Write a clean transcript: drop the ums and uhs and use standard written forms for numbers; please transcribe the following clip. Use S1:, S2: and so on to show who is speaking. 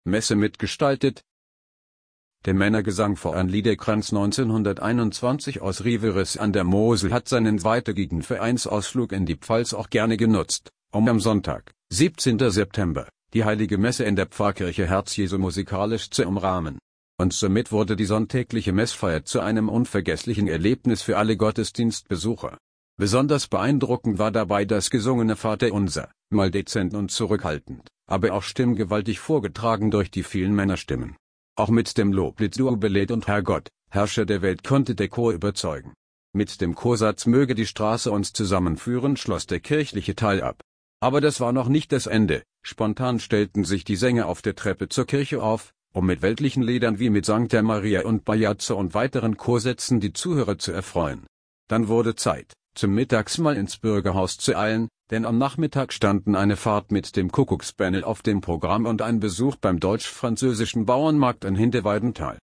S1: Messe mitgestaltet. Der Männergesang Verein Liederkranz 1921 aus Riveris an der Mosel hat seinen zweitägigen Vereinsausflug in die Pfalz auch gerne genutzt, um am Sonntag, 17. September, die Heilige Messe in der Pfarrkirche Herz Jesu musikalisch zu umrahmen. Und somit wurde die sonntägliche Messfeier zu einem unvergesslichen Erlebnis für alle Gottesdienstbesucher. Besonders beeindruckend war dabei das gesungene Vaterunser, mal dezent und zurückhaltend, aber auch stimmgewaltig vorgetragen durch die vielen Männerstimmen. Auch mit dem Loblied Jubiläet und Herrgott, Herrscher der Welt konnte der Chor überzeugen. Mit dem Chorsatz Möge die Straße uns zusammenführen schloss der kirchliche Teil ab. Aber das war noch nicht das Ende, spontan stellten sich die Sänger auf der Treppe zur Kirche auf, um mit weltlichen Liedern wie mit Sancta Maria und Bajazzo und weiteren Chorsätzen die Zuhörer zu erfreuen. Dann wurde Zeit, zum Mittagsmahl ins Bürgerhaus zu eilen, denn am Nachmittag standen eine Fahrt mit dem Kuckucksbändel auf dem Programm und ein Besuch beim deutsch-französischen Bauernmarkt in Hinterweidenthal.